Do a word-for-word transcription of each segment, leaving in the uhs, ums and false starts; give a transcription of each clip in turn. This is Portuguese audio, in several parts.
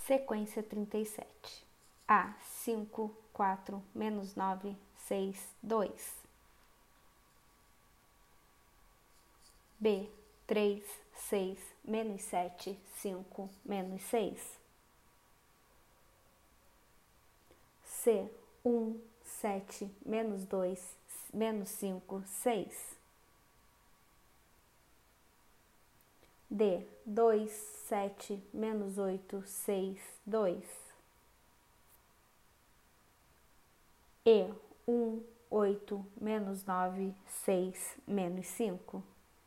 Sequência trinta e sete. A, cinco, quatro, menos nove, seis, dois. B, três, seis, menos sete, cinco, menos seis. C, um, sete, menos dois, menos cinco, seis. D, dois, sete, menos oito, seis, dois. E, um, oito, menos nove, seis, menos cinco.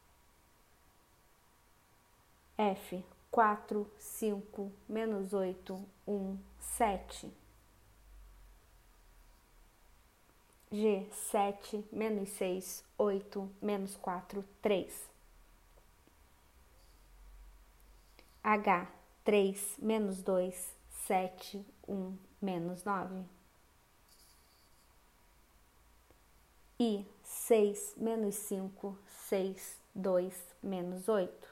F, quatro, cinco, menos oito, um, sete. G, sete, menos seis, oito, menos quatro, três. H, três, menos dois, sete, um, menos nove. I, seis, menos cinco, seis, dois, menos oito.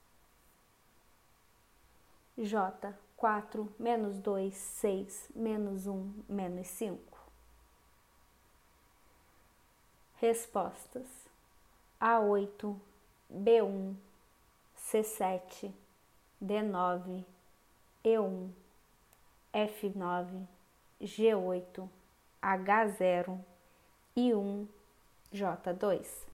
J, quatro, menos dois, seis, menos um, menos cinco. Respostas: A oito, B um, C sete, D nove, E um, F nove, G oito, H zero, I um, J dois.